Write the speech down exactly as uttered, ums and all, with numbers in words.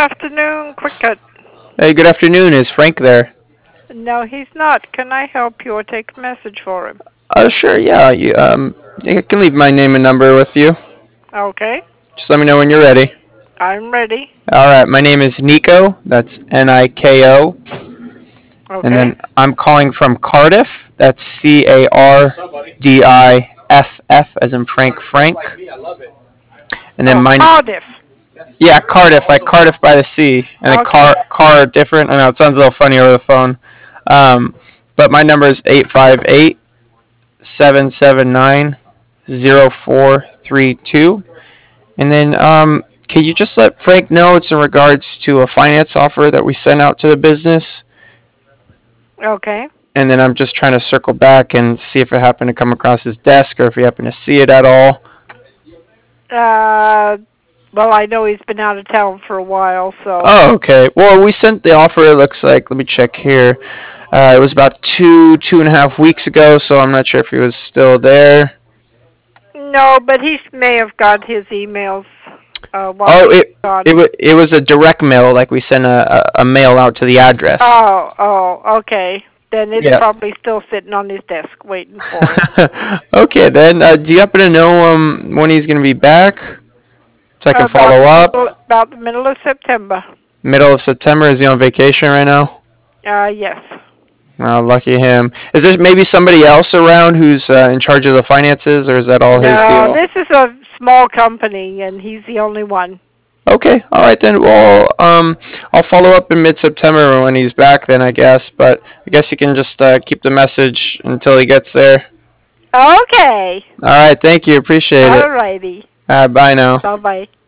afternoon, Cricket. Hey, good afternoon. Is Frank there? No, he's not. Can I help you or take a message for him? Uh, sure, yeah. You, um, I can leave my name and number with you. Okay, Just let me know when you're ready. I'm ready. All right, my name is Nico. That's N I K O. And Okay. then I'm calling from Cardiff. That's C A R D I F F, as in Frank Frank. And then Oh, my Cardiff. yeah, Cardiff, like Cardiff by the sea, and then Okay. car car different. I know it sounds a little funny over the phone. Um, but my number is eight five eight seven seven nine zero four three two. And then um, can you just let Frank know it's in regards to a finance offer that we sent out to the business? Okay. And then I'm just trying to circle back and see if it happened to come across his desk or if he happened to see it at all. Uh, well, I know he's been out of town for a while, so. Oh, okay. Well, we sent the offer. It looks like. Let me check here. Uh, it was about two, two and a half weeks ago, so I'm not sure if he was still there. No, but he may have got his emails uh, while Oh, he was it gone. it was it was a direct mail. Like we sent a, a, a mail out to the address. Oh, oh, okay. Then it's Yeah. probably still sitting on his desk waiting for him. Okay, then. Uh, do you happen to know um when he's gonna be back, so I can about follow the up? middle, about the middle of September. Middle of September. Is he on vacation right now? Uh, yes. Oh, lucky him. Is there maybe somebody else around who's uh, in charge of the finances, or is that all his No, deal? this is a small company, and he's the only one. Okay, all right then. Well, um, I'll follow up in mid-September when he's back. Then I guess, but I guess you can just uh, keep the message until he gets there. Okay. All right, thank you. Appreciate it. All righty. Uh, bye now. Bye bye.